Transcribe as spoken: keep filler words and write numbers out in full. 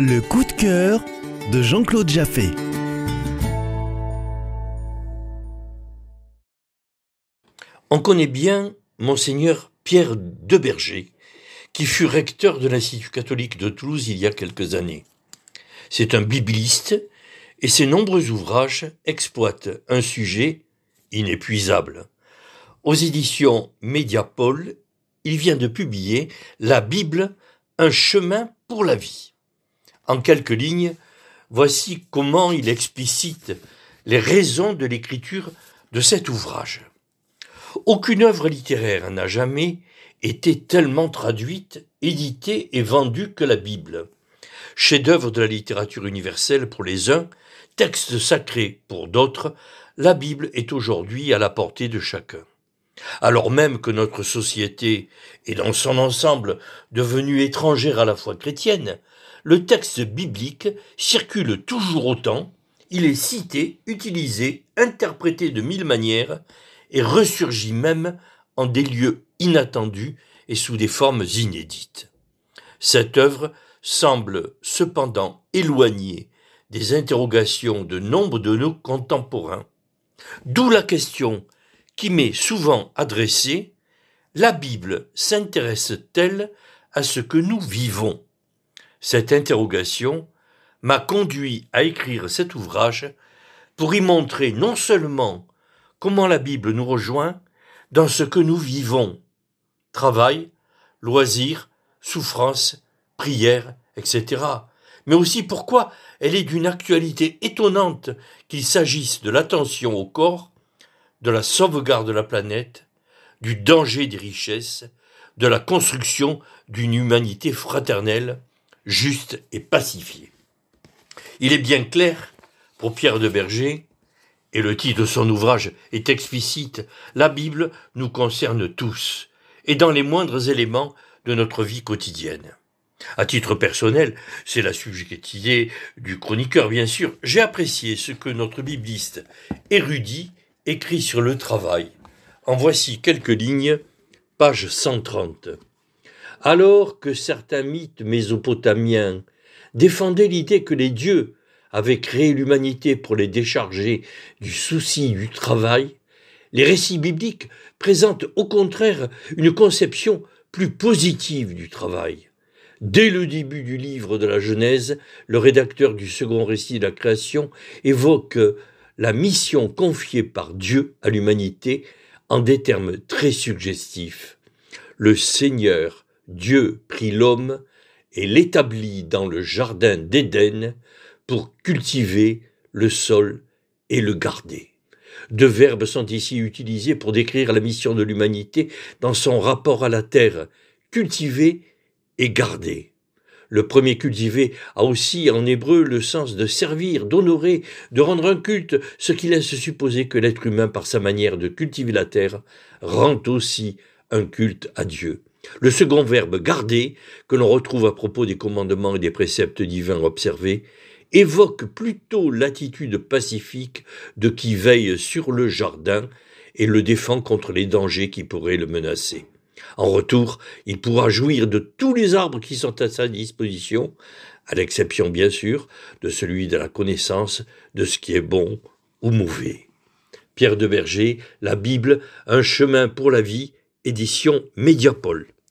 Le coup de cœur de Jean-Claude Jaffé. On connaît bien Monseigneur Pierre Deberger, qui fut recteur de l'Institut catholique de Toulouse il y a quelques années. C'est un bibliste et ses nombreux ouvrages exploitent un sujet inépuisable. Aux éditions Mediapol, il vient de publier La Bible, un chemin pour la vie. En quelques lignes, voici comment il explicite les raisons de l'écriture de cet ouvrage. Aucune œuvre littéraire n'a jamais été tellement traduite, éditée et vendue que la Bible. Chef-d'œuvre de la littérature universelle pour les uns, texte sacré pour d'autres, la Bible est aujourd'hui à la portée de chacun. Alors même que notre société est dans son ensemble devenue étrangère à la foi chrétienne, le texte biblique circule toujours autant, il est cité, utilisé, interprété de mille manières et ressurgit même en des lieux inattendus et sous des formes inédites. Cette œuvre semble cependant éloignée des interrogations de nombre de nos contemporains, d'où la question qui m'est souvent adressée: la Bible s'intéresse-t-elle à ce que nous vivons ? Cette interrogation m'a conduit à écrire cet ouvrage pour y montrer non seulement comment la Bible nous rejoint dans ce que nous vivons, travail, loisirs, souffrance, prière, et cetera, mais aussi pourquoi elle est d'une actualité étonnante, qu'il s'agisse de l'attention au corps, de la sauvegarde de la planète, du danger des richesses, de la construction d'une humanité fraternelle, juste et pacifiée. Il est bien clair, pour Pierre Deberger, et le titre de son ouvrage est explicite, la Bible nous concerne tous, et dans les moindres éléments de notre vie quotidienne. À titre personnel, c'est la subjectivité du chroniqueur bien sûr, j'ai apprécié ce que notre bibliste érudit écrit sur le travail. En voici quelques lignes, page cent trente. Alors que certains mythes mésopotamiens défendaient l'idée que les dieux avaient créé l'humanité pour les décharger du souci du travail, les récits bibliques présentent au contraire une conception plus positive du travail. Dès le début du livre de la Genèse, le rédacteur du second récit de la création évoque la mission confiée par Dieu à l'humanité en des termes très suggestifs. Le Seigneur, Dieu, prit l'homme et l'établit dans le jardin d'Éden pour cultiver le sol et le garder. Deux verbes sont ici utilisés pour décrire la mission de l'humanité dans son rapport à la terre, cultiver et garder. Le premier cultiver a aussi en hébreu le sens de servir, d'honorer, de rendre un culte, ce qui laisse supposer que l'être humain, par sa manière de cultiver la terre, rend aussi un culte à Dieu. Le second verbe garder, que l'on retrouve à propos des commandements et des préceptes divins observés, évoque plutôt l'attitude pacifique de qui veille sur le jardin et le défend contre les dangers qui pourraient le menacer. En retour, il pourra jouir de tous les arbres qui sont à sa disposition, à l'exception bien sûr de celui de la connaissance de ce qui est bon ou mauvais. Pierre Deberger, La Bible, un chemin pour la vie, édition Mediapol.